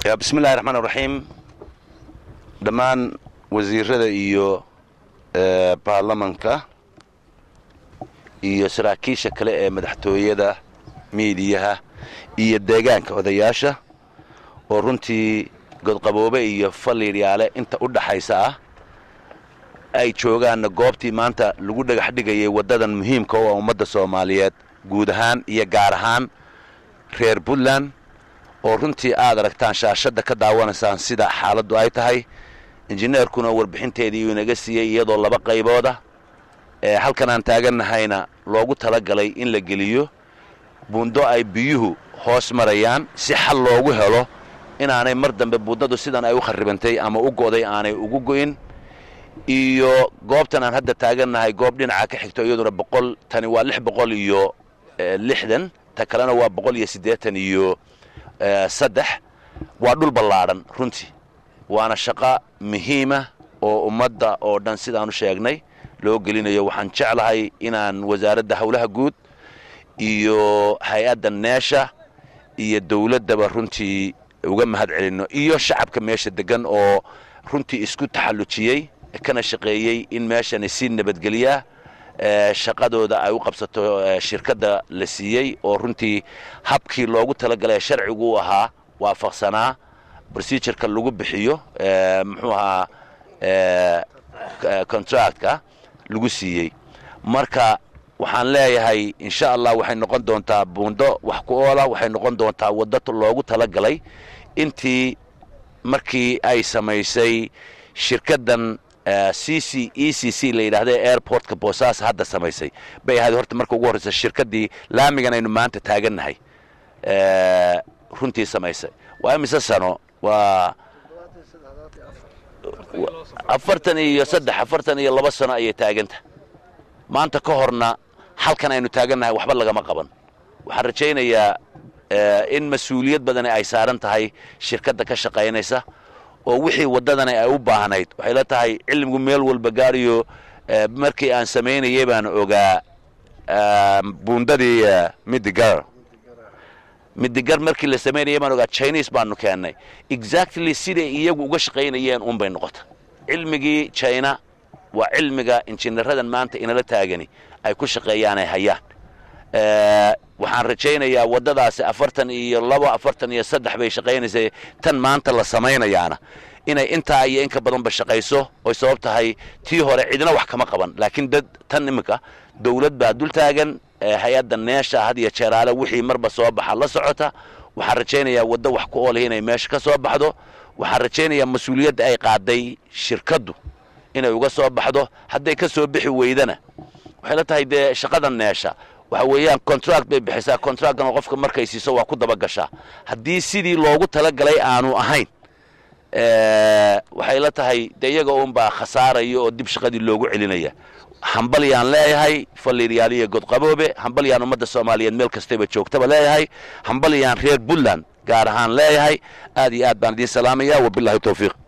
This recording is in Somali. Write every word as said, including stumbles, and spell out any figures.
بسم الله الرحمن الرحيم. دمان وزيرada iyo ee baarlamaanka iyo saraakiisha kale ee madaxtooyada miidiyaha iyo deegaanka odayaasha oo runtii godqaboobe iyo faliiryaale inta u dhaxaysa ah ay joogaan goobtii maanta lagu dhagax dhigayay wadadan muhiimka oo ummadda Soomaaliyeed guud ahaan iyo gaar ahaan reer Puntland oo runtii aad aragtaan shaashada ka daawanaysaan sida xaaladdu ay tahay injineerkuna warbixinteedii uu naga siiyay iyadoo laba qaybood ah ee halkan aan taaganahayna loogu talagalay in la geliyo buundo ay biyuhu hoos marayaan si xal loogu helo inaanay mar dambe buundadu sidan ay u kharibantay ama u go'day aanay ugu go'in iyo goobtan aan hadda taaganahay goob dhinaca ka xigto iyaduna boqol tani waa lix boqol iyo lixdan ta kalena waa boqol iyo siddeetan iyo saddex waa dhul ballaaran runtii waana shaqo muhiima oo ummadda oo dhan sidaan u sheegnay loo gelinayo waxaan jeclahay inaan wasaaradda hawlaha guud iyo hay'adda neesha iyo dawladda runtii uga mahad celino iyo shacabka meesha degan oo runtii isku taxallujiyay kana shaqeeyay in meeshan si nabadgeliya shaqadooda ay u qabsato shirkadda la siiyay oo runtii habkii loogu talagalay sharcigu ahaa waafaqsanaa procedure-ka lagu bixiyo muxuu ahaa contract-ka lagu siiyay marka waxaan leeyahay insha Allah waxay noqon doontaa buundo wax ku oola waxay noqon doontaa wadada loogu talagalay intii markii ay samaysay shirkaddan C C E C C la yiraahdo airport-ka Boosaas hadda samaysay bay ahayd horta markii ugu horreysay shirkaddii laamigan aynu maanta taaganahay ee runtii samaysay waa imisa sano waa afartan iyo saddex afartan iyo laba sano ayay taaganta maanta ka horna halkan aynu taaganahay waxba lagama qaban waxaan rajaynayaa in mas'uuliyad badan ay saaran tahay shirkadda ka shaqeynaysa oo wixii wadadan ay u baahnayd waxay la tahay cilmigu meel walba gaariyo markii aan sameynayay baan ogaa buundadii midigar midigar markii la sameynayay baan ogaa Chinese baanu keenay exactly sida iyagu uga shaqeynayeen un bay noqotay cilmigii China waa cilmiga injineeradan maanta inala taagani ay ku shaqeeyaan ay hayaan ee waxaan rajaynayaa wadadaasi afartan iyo laba afartan iyo saddex bay shaqeynaysay tan maanta la sameynayaana inay inta ay in ka badan ba shaqeyso oo sabab tahay tii hore cidina wax kama qaban laakiin dad tan imika dawlad baa dul taagan hay'adda neesha hadiya jeeraale wixii marba soo baxa la socota waxaan rajaynayaa wada wax ku oolay inay meesha ka soo baxdo waxaan rajaynayaa mas'uuliyadda ay qaaday shirkaddu inay uga soo baxdo haday ka soo bixi weydana waxay la tahay de shaqadan neesha waxa weeyaan contract bay bixisaa contract-kan qofka markay siiso waa ku daba gashaa hadii sidii loogu talagalay aanu ahayn ee waxay la tahay iyaga uun baa khasaarayo oo dib shaqadii loogu celinaya hambaliyaan leeyahay faliiryaaliye godqaboobe hambaliyaan ummadda Soomaaliyeed meel kastaba joogtaba leeyahay hambaliyaan reer Puntland gaar ahaan leeyahay aad iyo aad baan idin salaamayaa wabillahi tawfiiq